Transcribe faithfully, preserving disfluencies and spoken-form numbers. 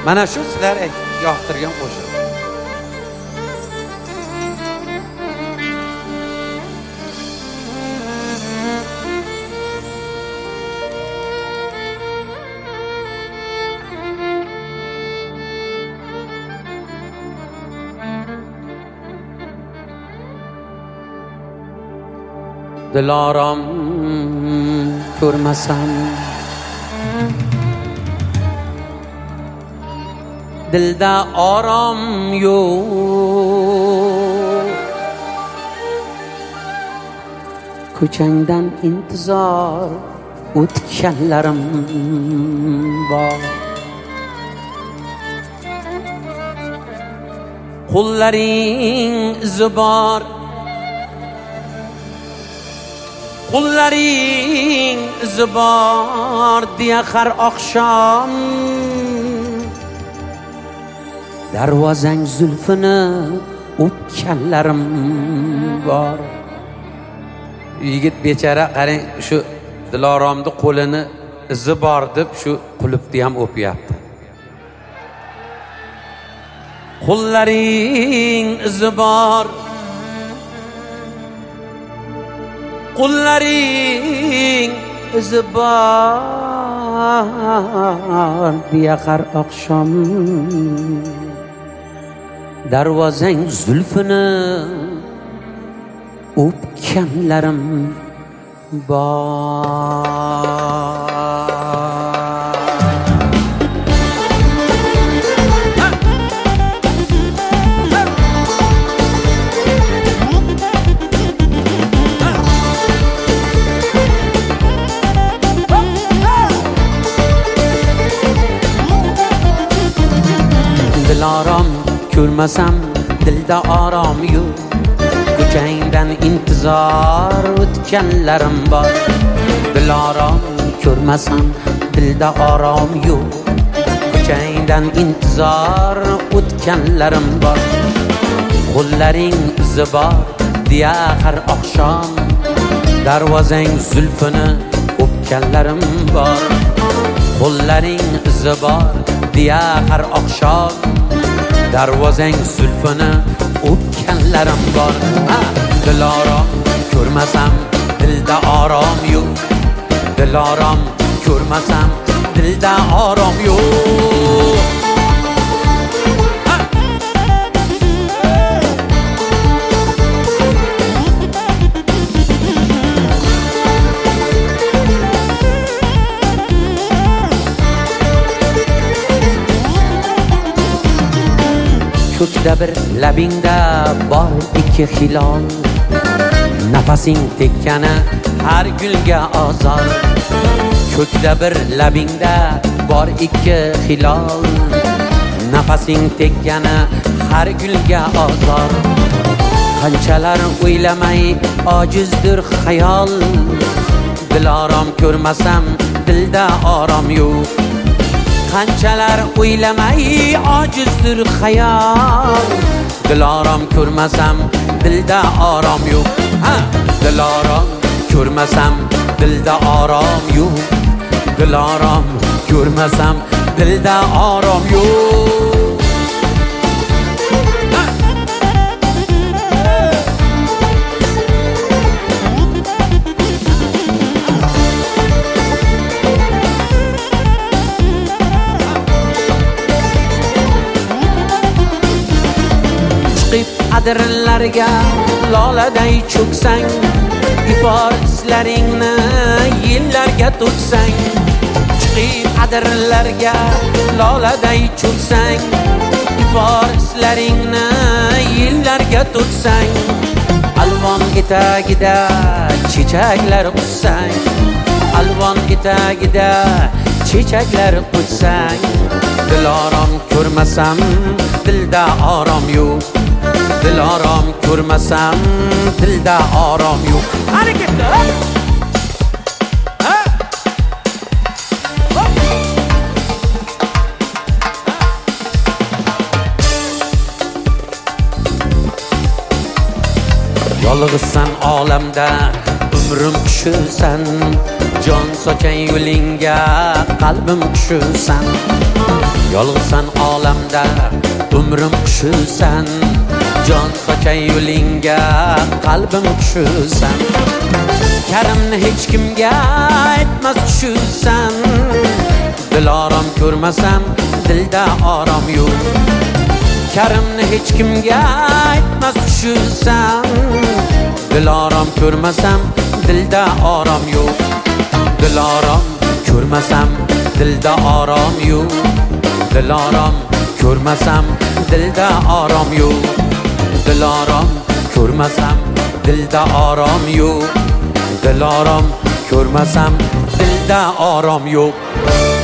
Mana shu sizlar yoqtirgan qo'shiq. Dilorom ko'rmasam dilda orom yo'q, ko'changdan intizor o'tganlarim bor. Qo'llaring izi bor, qo'llaring izi bor deya har oqshom darvozang zulfini o'pganlarim bor. Yigit bechara qarang, shu Diloromni qo'lini izi bor deb shu qulupni ham o'pyapti. Qo'llaring izi bor, qo'llaring izi bor deya har oqshom darvozang zulfini o'pganlarim bor. Dilorom ko'rmasam dilda orom yo'q, ko'changdan intizor o'tganlarim bor. Dilorom ko'rmasam dilda orom yo'q, ko'changdan intizor o'tganlarim bor. Qo'llaring izi bor deya har oqshom darvozang zulfini o'pganlarim bor. Qo'llaring izi bor deya har oqshom darvozang zulfini o'pganlarim bor. Dilorom ko'rmasam dilda orom yo'q, dilorom ko'rmasam dilda orom yo'q. Ko'kda bir labingda bor ikki hilol, nafasing tekkani har gulga ozor. Ko'kda bir labingda bor ikki hilol, nafasing tekkani har gulga ozor. Qanchalar o'ylamay ojizdir xayol, dilorom ko'rmasam dilda orom yo'q. Qanchalar o'ylamay ojizdir xayol, dilorom ko'rmasam dilda orom yo'q. Ha, dilorom ko'rmasam dilda orom yo'q, dilorom ko'rmasam dilda orom yo'q. Adirlarga loladay cho'ksang, ifor islaringni yillarga to'ksang. Chiqib adirlarga loladay cho'ksang, ifor islaringni yillarga to'ksang. Alvon etagida chechaklar qutsang, alvon etagida chechaklar qutsang. Dilorom ko'rmasam dilda orom yo'q, dilorom ko'rmasam dilda orom yo'q. Hareketlar. Yolg'izsan olamda umrim tushirsan, jon sochang yo'lingga qalbim tushirsan. Yolg'izsan olamda umrim qushisan, jon sochay yo'lingga qalbim qushisan. Karimni hech kimga aytmas tushusan, dilorom ko'rmasam dilda orom yo'q. Karimni hech kimga aytmas tushusan, dilorom ko'rmasam dilda orom yo'q. Dilorom ko'rmasam dilda orom yo'q. Dilorom ko'rmasam dilda orom yo'q. Dilorom ko'rmasam dilda orom yo'q. Dilorom ko'rmasam dilda orom yo'q.